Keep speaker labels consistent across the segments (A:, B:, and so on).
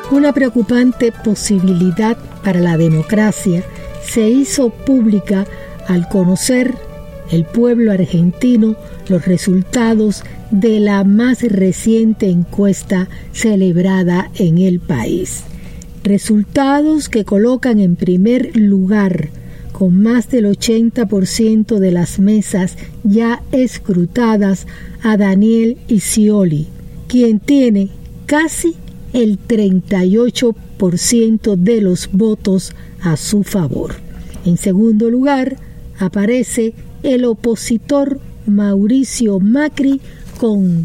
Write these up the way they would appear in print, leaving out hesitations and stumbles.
A: Una preocupante posibilidad para la democracia se hizo pública al conocer el pueblo argentino los resultados de la más reciente encuesta celebrada en el país. Resultados que colocan en primer lugar, con más del 80% de las mesas ya escrutadas, a Daniel Scioli, quien tiene casi el 38% de los votos a su favor. En segundo lugar, aparece el opositor Mauricio Macri con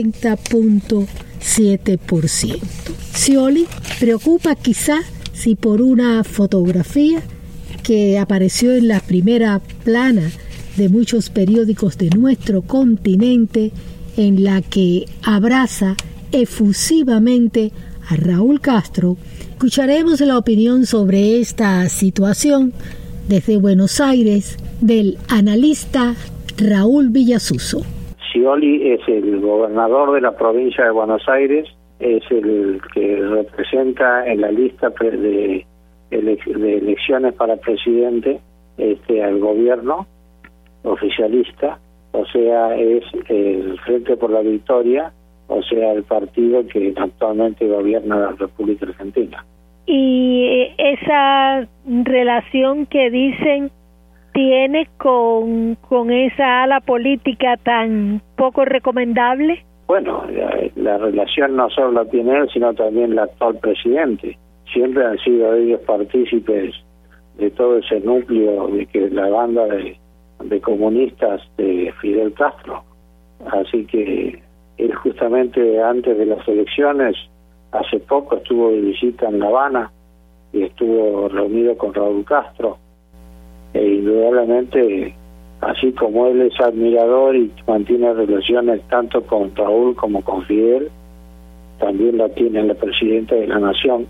A: 30.7%. Scioli preocupa quizá si por una fotografía que apareció en la primera plana de muchos periódicos de nuestro continente, en la que abraza efusivamente a Raúl Castro. Escucharemos la opinión sobre esta situación desde Buenos Aires del analista Raúl Villasuso.
B: Scioli es el gobernador de la provincia de Buenos Aires, es el que representa en la lista de elecciones para presidente al gobierno oficialista, o sea, es el Frente por la Victoria, o sea, el partido que actualmente gobierna la República Argentina.
C: Y esa relación que dicen tiene con esa ala política tan poco recomendable.
B: Bueno, la relación no solo la tiene él, sino también el actual presidente. Siempre han sido ellos partícipes de todo ese núcleo de que la banda de comunistas de Fidel Castro. Así que él justamente antes de las elecciones, hace poco estuvo de visita en La Habana y estuvo reunido con Raúl Castro. E indudablemente, así como él es admirador y mantiene relaciones tanto con Raúl como con Fidel, también la tiene la presidenta de la Nación,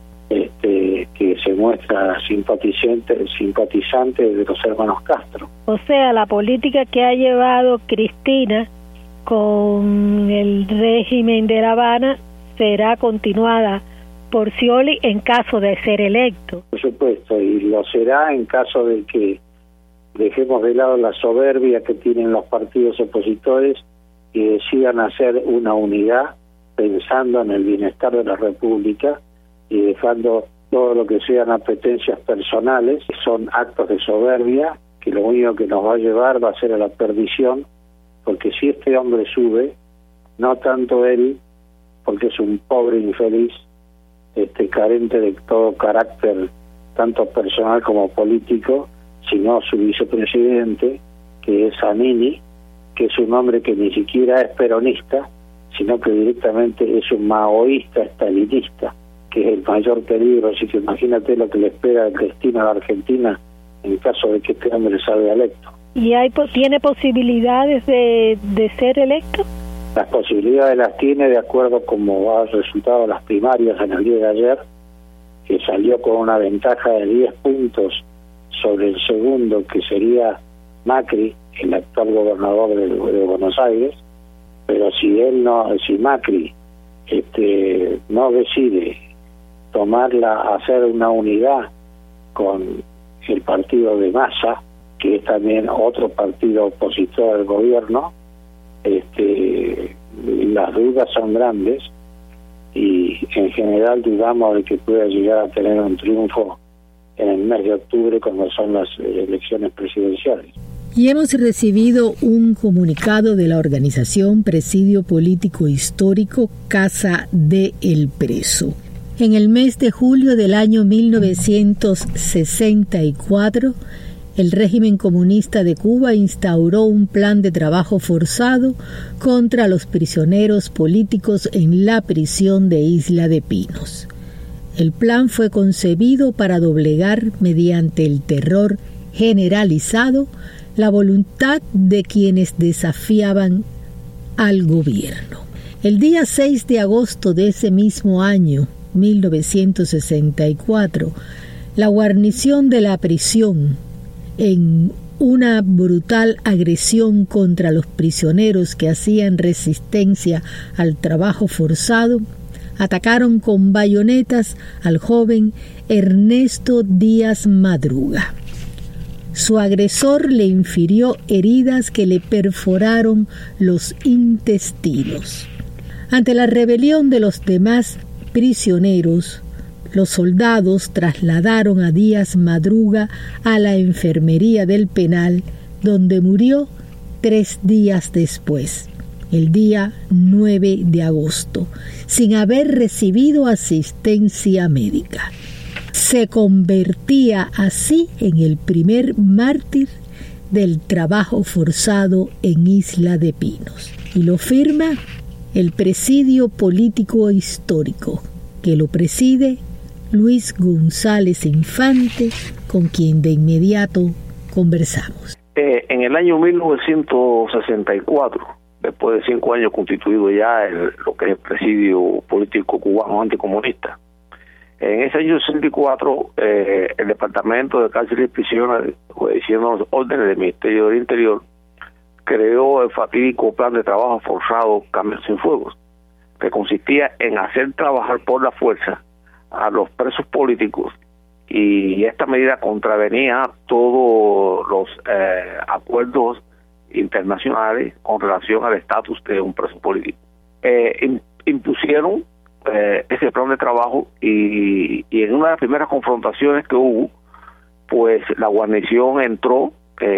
B: que se muestra simpatizante de los hermanos Castro.
C: O sea, la política que ha llevado Cristina con el régimen de La Habana será continuada por Scioli en caso de ser electo.
B: Por supuesto, y lo será en caso de que dejemos de lado la soberbia que tienen los partidos opositores y decidan hacer una unidad pensando en el bienestar de la República y dejando todo lo que sean apetencias personales, que son actos de soberbia, que lo único que nos va a llevar va a ser a la perdición, porque si este hombre sube, no tanto él, porque es un pobre infeliz, carente de todo carácter, tanto personal como político, sino su vicepresidente, que es Zanini, que es un hombre que ni siquiera es peronista, sino que directamente es un maoísta, estalinista, que es el mayor peligro. Así que imagínate lo que le espera el destino a la Argentina en caso de que este hombre salga electo.
C: ¿Y tiene posibilidades de ser electo?
B: Las posibilidades las tiene de acuerdo como ha resultado las primarias en el día de ayer, que salió con una ventaja de 10 puntos sobre el segundo, que sería Macri, el actual gobernador de Buenos Aires. Pero si Macri no decide hacer una unidad con el partido de Massa, que es también otro partido opositor al gobierno, las dudas son grandes y en general dudamos de que pueda llegar a tener un triunfo en el mes de octubre cuando son las elecciones presidenciales.
A: Y hemos recibido un comunicado de la organización Presidio Político Histórico Casa de El Preso. En el mes de julio del año 1964, el régimen comunista de Cuba instauró un plan de trabajo forzado contra los prisioneros políticos en la prisión de Isla de Pinos. El plan fue concebido para doblegar mediante el terror generalizado la voluntad de quienes desafiaban al gobierno. El día 6 de agosto de ese mismo año, 1964, la guarnición de la prisión, en una brutal agresión contra los prisioneros que hacían resistencia al trabajo forzado, atacaron con bayonetas al joven Ernesto Díaz Madruga. Su agresor le infirió heridas que le perforaron los intestinos. Ante la rebelión de los demás prisioneros, los soldados trasladaron a Díaz Madruga a la enfermería del penal, donde murió 3 días después, el día 9 de agosto, sin haber recibido asistencia médica. Se convertía así en el primer mártir del trabajo forzado en Isla de Pinos. Y lo firma el Presidio Político Histórico, que lo preside Luis González Infante, con quien de inmediato conversamos.
D: En el año 1964, después de 5 años constituido ya lo que es el Presidio Político Cubano Anticomunista, en ese año 64, el Departamento de Cárceles y Prisiones, obedeciendo los órdenes del Ministerio del Interior, creó el fatídico plan de trabajo forzado Cambio Sin Fuegos, que consistía en hacer trabajar por la fuerza a los presos políticos, y esta medida contravenía todos los acuerdos internacionales con relación al estatus de un preso político. Impusieron ese plan de trabajo y en una de las primeras confrontaciones que hubo, pues la guarnición entró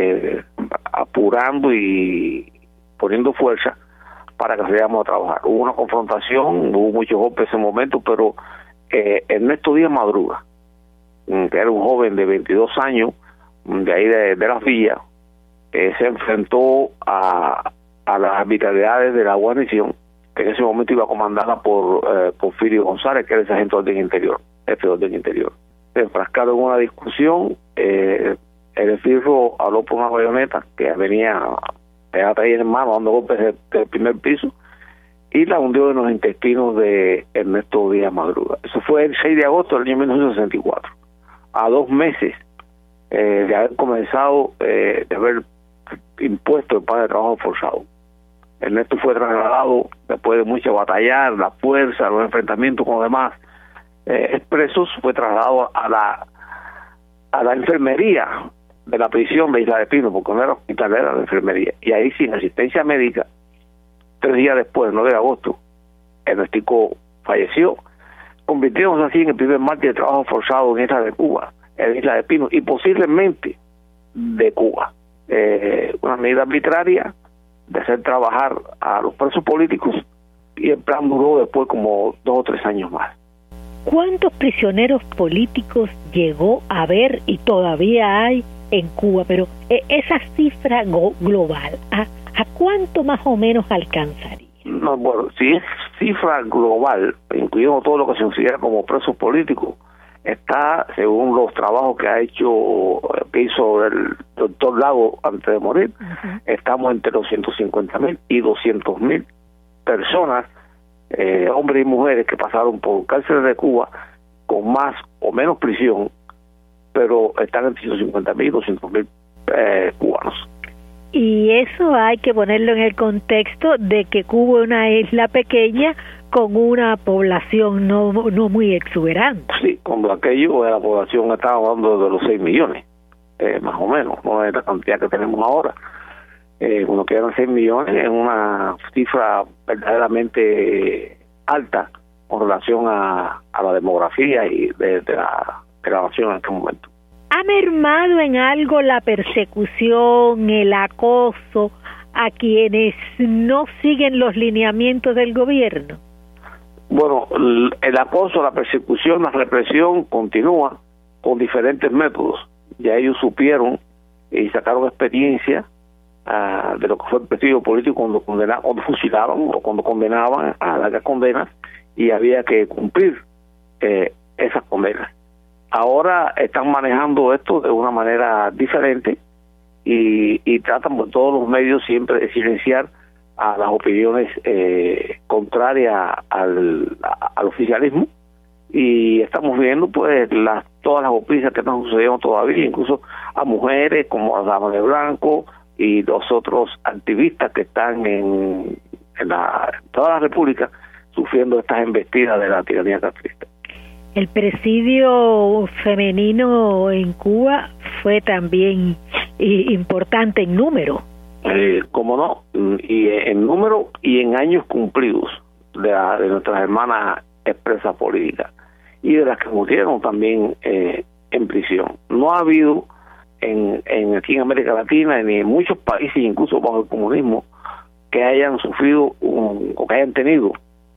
D: apurando y poniendo fuerza para que saliéramos a trabajar. Hubo una confrontación, hubo muchos golpes en ese momento, pero Ernesto Díaz Madruga, que era un joven de 22 años, de ahí de Las Villas, se enfrentó a las arbitrariedades de la guarnición, que en ese momento iba comandada por Porfirio González, que era el sargento de orden interior, jefe de orden interior. Se enfrascaron en una discusión, el esbirro habló por una bayoneta que venía ahí en mano dando golpes del primer piso, y la hundió en los intestinos de Ernesto Díaz Madruga. Eso fue el 6 de agosto del año 1964, a 2 meses de haber comenzado, de haber impuesto el plan de trabajo forzado. Ernesto fue trasladado, después de mucha batallar, la fuerza, los enfrentamientos con los demás presos, fue trasladado a la enfermería de la prisión de Isla de Pinos, porque no era hospital, era la enfermería, y ahí sin asistencia médica, 3 días después, el 9 de agosto, Ernestico falleció, convirtiéndose así en el primer mártir de trabajo forzado en Isla de Cuba, en Isla de Pinos, y posiblemente de Cuba. Una medida arbitraria de hacer trabajar a los presos políticos, y el plan duró después como 2 o 3 años más.
C: ¿Cuántos prisioneros políticos llegó a haber y todavía hay en Cuba? Pero esa cifra global, ¿a cuánto más o menos alcanzaría?
D: No, bueno, si es cifra global, incluyendo todo lo que se considera como presos políticos, está, según los trabajos que hizo el doctor Lago antes de morir, estamos entre los 150.000 y 200.000 personas, hombres y mujeres, que pasaron por cárceles de Cuba con más o menos prisión, pero están entre 150.000 y 200.000 cubanos.
C: Y eso hay que ponerlo en el contexto de que Cuba es una isla pequeña con una población no muy exuberante. Sí,
D: cuando aquello la población estaba hablando de los 6 millones, más o menos, no es la cantidad que tenemos ahora. Cuando quedan 6 millones es una cifra verdaderamente alta con relación a la demografía y de la nación en este momento.
C: ¿Ha mermado en algo la persecución, el acoso a quienes no siguen los lineamientos del gobierno?
D: Bueno, el acoso, la persecución, la represión continúa con diferentes métodos. Ya ellos supieron y sacaron experiencia de lo que fue el presidio político cuando fusilaban o cuando condenaban a largas condenas, y había que cumplir esas condenas. Ahora están manejando esto de una manera diferente y tratan por todos los medios siempre de silenciar a las opiniones contrarias al oficialismo, y estamos viendo pues todas las opiniones que están sucediendo todavía, incluso a mujeres como a Dama de Blanco y los otros activistas que están en toda la República sufriendo estas embestidas de la tiranía castrista.
C: El presidio femenino en Cuba fue también importante en número.
D: Como no, y en número y en años cumplidos de nuestras hermanas expresas políticas y de las que murieron también en prisión. No ha habido aquí en América Latina ni en muchos países, incluso bajo el comunismo, que hayan sufrido o que hayan tenido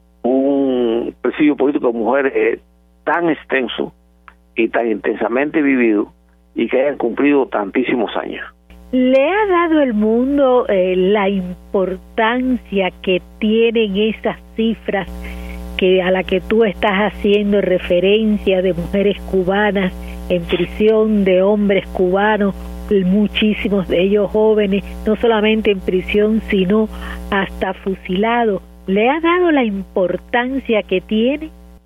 D: un presidio político de mujeres tan extenso y tan intensamente vivido y que hayan cumplido tantísimos años.
C: ¿Le ha dado el mundo la importancia que tienen esas cifras a la que tú estás haciendo referencia, de mujeres cubanas en prisión, de hombres cubanos, muchísimos de ellos jóvenes, no solamente en prisión, sino hasta fusilados? ¿Le ha dado la importancia que tiene?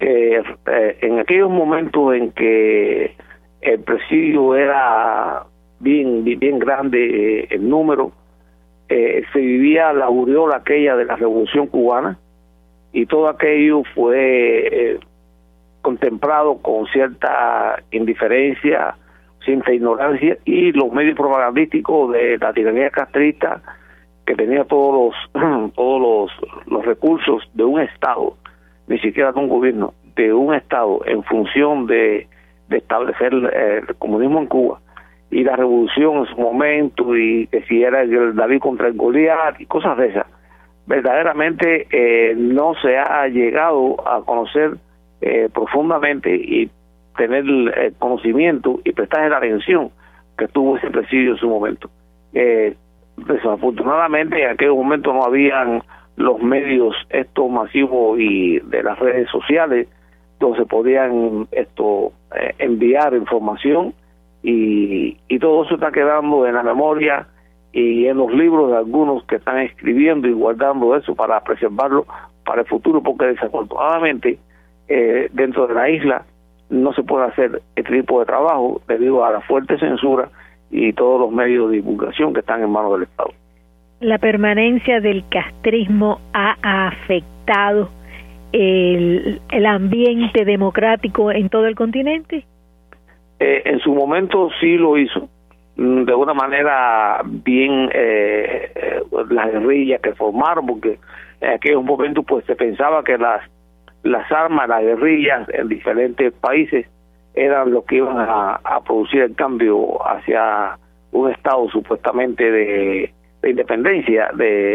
D: En aquellos momentos en que el presidio era bien grande en número, se vivía la aureola aquella de la Revolución Cubana, y todo aquello fue contemplado con cierta indiferencia, cierta ignorancia, y los medios propagandísticos de la tiranía castrista, que tenía todos los recursos de un Estado, ni siquiera de un gobierno, de un Estado, en función de establecer el comunismo en Cuba y la revolución en su momento, y que si era el David contra el Goliat y cosas de esas. Verdaderamente no se ha llegado a conocer profundamente y tener el conocimiento y prestar la atención que tuvo ese presidio en su momento. Desafortunadamente en aquel momento no habían los medios estos masivos y de las redes sociales donde se podían enviar información, y todo eso está quedando en la memoria y en los libros de algunos que están escribiendo y guardando eso para preservarlo para el futuro, porque desafortunadamente dentro de la isla no se puede hacer este tipo de trabajo debido a la fuerte censura y todos los medios de divulgación que están en manos del Estado.
C: ¿La permanencia del castrismo ha afectado el ambiente democrático en todo el continente?
D: En su momento sí lo hizo, de una manera bien, las guerrillas que formaron, porque en aquellos momentos pues se pensaba que las armas, las guerrillas en diferentes países eran los que iban a producir el cambio hacia un Estado supuestamente de independencia,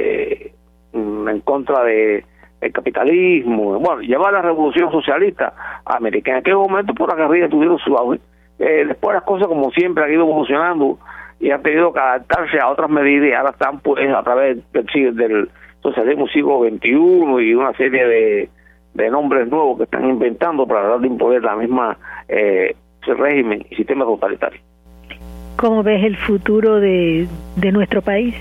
D: en contra del capitalismo, bueno, llevar la revolución socialista americana. En aquel momento por la guerrilla tuvieron su auge. Después las cosas, como siempre, han ido evolucionando y han tenido que adaptarse a otras medidas, y ahora están pues a través del socialismo siglo XXI y una serie de nombres nuevos que están inventando para tratar de imponer la misma régimen y sistema totalitario.
C: ¿Cómo ves el futuro de nuestro país?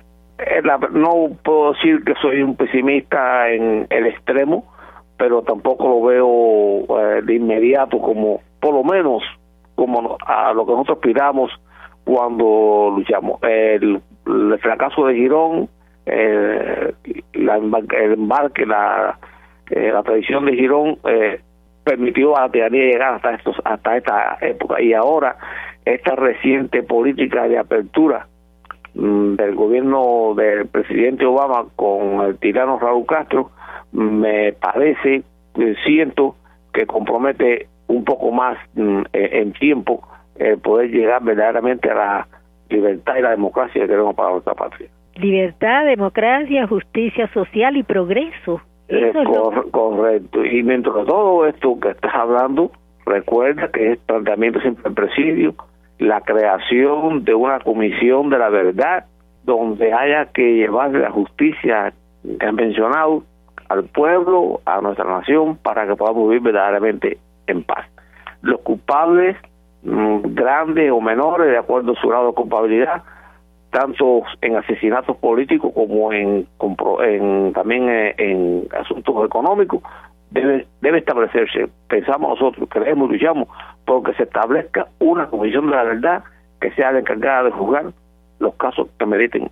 D: No puedo decir que soy un pesimista en el extremo, pero tampoco lo veo de inmediato como, por lo menos, como a lo que nosotros aspiramos cuando luchamos. El fracaso de Girón, el embarque, la tradición de Girón permitió a la tiranía llegar hasta esta época, y ahora esta reciente política de apertura del gobierno del presidente Obama con el tirano Raúl Castro, me parece, siento que compromete un poco más en tiempo poder llegar verdaderamente a la libertad y la democracia que queremos para nuestra patria.
C: Libertad, democracia, justicia social y progreso.
D: Correcto. Y dentro de todo esto que estás hablando, recuerda que es planteamiento siempre del presidio, la creación de una comisión de la verdad, donde haya que llevar la justicia que han mencionado al pueblo, a nuestra nación, para que podamos vivir verdaderamente en paz. Los culpables, grandes o menores, de acuerdo a su grado de culpabilidad, tanto en asesinatos políticos como también en asuntos económicos, debe establecerse. Pensamos nosotros, creemos, luchamos porque se establezca una comisión de la verdad que sea la encargada de juzgar los casos que meriten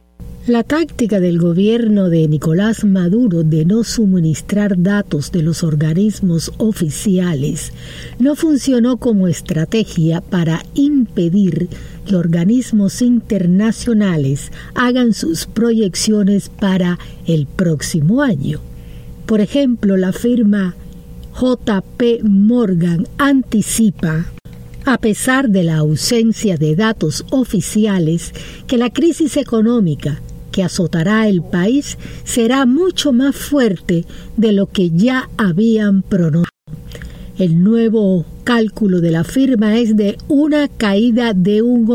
A: La táctica del gobierno de Nicolás Maduro de no suministrar datos de los organismos oficiales no funcionó como estrategia para impedir que organismos internacionales hagan sus proyecciones para el próximo año. Por ejemplo, la firma JP Morgan anticipa, a pesar de la ausencia de datos oficiales, que la crisis económica que azotará el país será mucho más fuerte de lo que ya habían pronosticado. El nuevo cálculo de la firma es de una caída de un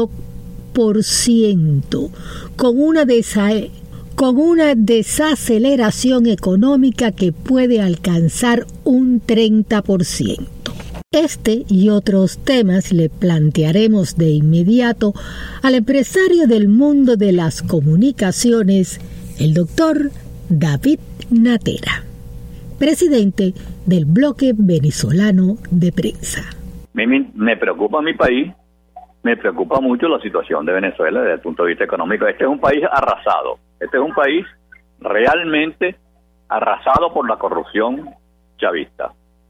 A: 8%, con una desaceleración económica que puede alcanzar un 30%. Este y otros temas le plantearemos de inmediato al empresario del mundo de las comunicaciones, el doctor David Natera, presidente del Bloque Venezolano de Prensa.
E: Me preocupa mi país, me preocupa mucho la situación de Venezuela desde el punto de vista económico. Este es un país arrasado, este es un país realmente arrasado por la corrupción chavista.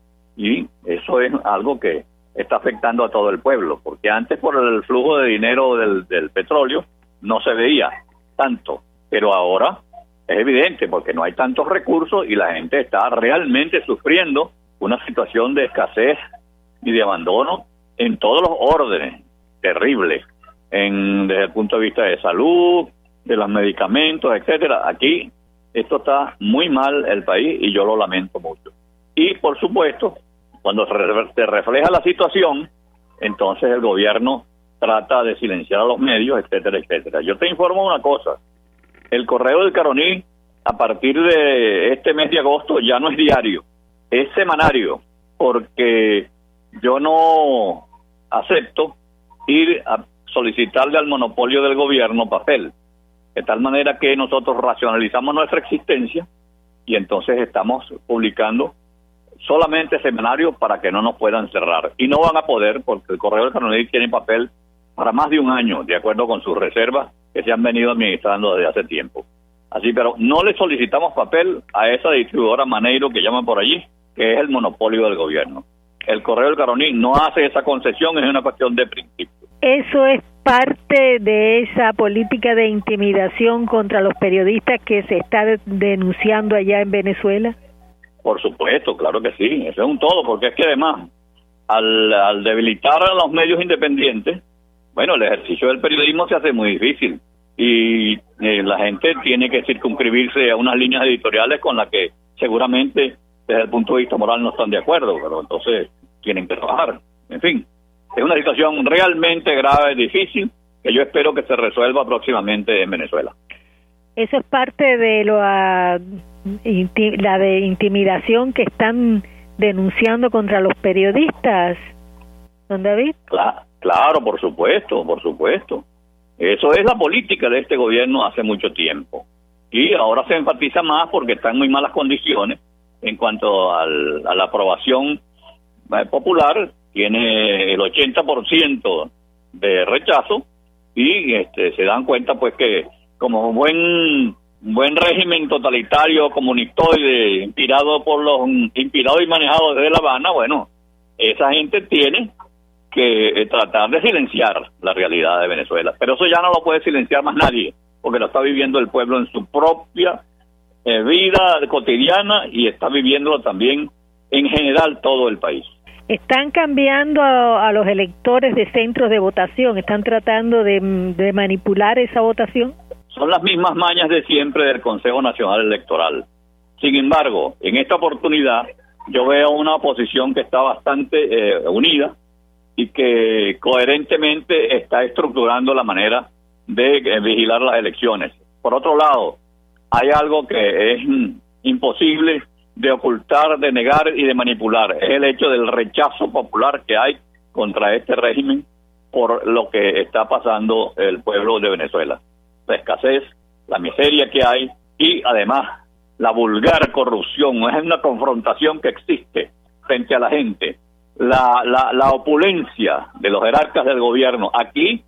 E: Y eso es algo que está afectando a todo el pueblo, porque antes por el flujo de dinero del petróleo no se veía tanto, pero ahora es evidente porque no hay tantos recursos y la gente está realmente sufriendo una situación de escasez y de abandono en todos los órdenes, terribles, desde el punto de vista de salud, de los medicamentos, etcétera. Aquí esto está muy mal el país y yo lo lamento mucho. Y, por supuesto, cuando se refleja la situación, entonces el gobierno trata de silenciar a los medios, etcétera, etcétera. Yo te informo una cosa. El Correo del Caroní, a partir de este mes de agosto, ya no es diario, es semanario, porque yo no acepto ir a solicitarle al monopolio del gobierno papel, de tal manera que nosotros racionalizamos nuestra existencia y entonces estamos publicando solamente semanarios para que no nos puedan cerrar. Y no van a poder porque el Correo del Caroní tiene papel para más de un año, de acuerdo con sus reservas que se han venido administrando desde hace tiempo. Así, pero no le solicitamos papel a esa distribuidora Maneiro que llaman por allí, que es el monopolio del gobierno. El Correo del Caroní no hace esa concesión, es una cuestión de principio.
C: ¿Eso es parte de esa política de intimidación contra los periodistas que se está denunciando allá en Venezuela?
E: Por supuesto, claro que sí, eso es un todo, porque es que además, al debilitar a los medios independientes, bueno, el ejercicio del periodismo se hace muy difícil y la gente tiene que circunscribirse a unas líneas editoriales con las que seguramente desde el punto de vista moral no están de acuerdo, pero entonces tienen que trabajar. En fin, es una situación realmente grave, difícil, que yo espero que se resuelva próximamente en Venezuela.
C: Eso es parte de la de intimidación que están denunciando contra los periodistas, don David.
E: Claro, por supuesto, por supuesto. Eso es la política de este gobierno hace mucho tiempo. Y ahora se enfatiza más porque está en muy malas condiciones en cuanto a la aprobación popular. Tiene el 80% de rechazo y se dan cuenta pues que como buen régimen totalitario comunistoide inspirado y manejado desde La Habana, bueno, esa gente tiene que tratar de silenciar la realidad de Venezuela, pero eso ya no lo puede silenciar más nadie, porque lo está viviendo el pueblo en su propia vida cotidiana y está viviéndolo también en general todo el país.
C: Están cambiando a los electores de centros de votación, están tratando de manipular esa votación.
E: Son las mismas mañas de siempre del Consejo Nacional Electoral. Sin embargo, en esta oportunidad yo veo una oposición que está bastante unida y que coherentemente está estructurando la manera de vigilar las elecciones. Por otro lado, hay algo que es imposible de ocultar, de negar y de manipular. Es el hecho del rechazo popular que hay contra este régimen por lo que está pasando el pueblo de Venezuela. La escasez, la miseria que hay y además la vulgar corrupción. Es una confrontación que existe frente a la gente. La opulencia de los jerarcas del gobierno aquí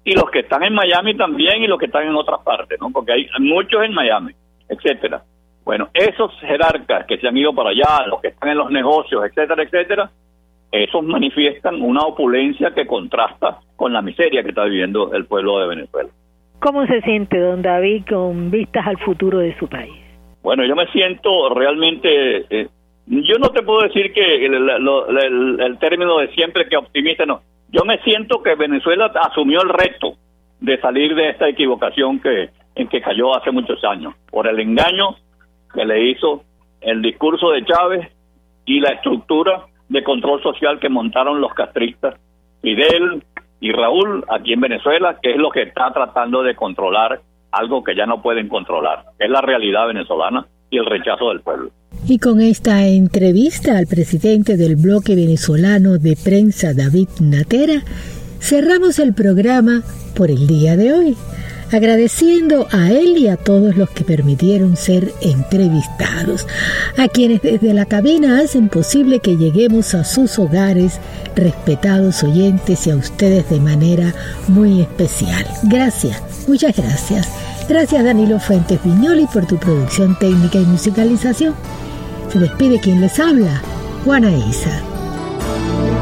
E: y los que están en Miami también y los que están en otras partes, ¿no? Porque hay muchos en Miami, etcétera. Bueno, esos jerarcas que se han ido para allá, los que están en los negocios, etcétera, etcétera, esos manifiestan una opulencia que contrasta con la miseria que está viviendo el pueblo de Venezuela.
C: ¿Cómo se siente, don David, con vistas al futuro de su país?
E: Bueno, yo me siento realmente, yo no te puedo decir que el término de siempre que optimista, no. Yo me siento que Venezuela asumió el reto de salir de esta equivocación en que cayó hace muchos años, por el engaño que le hizo el discurso de Chávez y la estructura de control social que montaron los castristas, Fidel y Raúl, aquí en Venezuela, que es lo que está tratando de controlar algo que ya no pueden controlar, es la realidad venezolana y el rechazo del pueblo.
A: Y con esta entrevista al presidente del bloque venezolano de prensa, David Natera, cerramos el programa por el día de hoy, agradeciendo a él y a todos los que permitieron ser entrevistados, a quienes desde la cabina hacen posible que lleguemos a sus hogares, respetados oyentes, y a ustedes de manera muy especial. Gracias, muchas gracias. Gracias, Danilo Fuentes Viñoli, por tu producción técnica y musicalización. Se despide quien les habla, Juana Isa.